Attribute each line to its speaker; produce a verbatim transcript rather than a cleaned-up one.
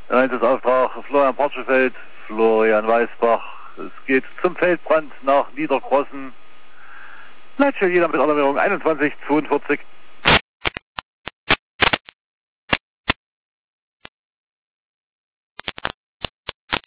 Speaker 1: Neuntes Auftrag, Florian Partschefeld, Florian Weißbach. Es geht zum Feldbrand nach Niedergrossen. Leitstelle jeder mit Alarmierung einundzwanzig zweiundvierzig.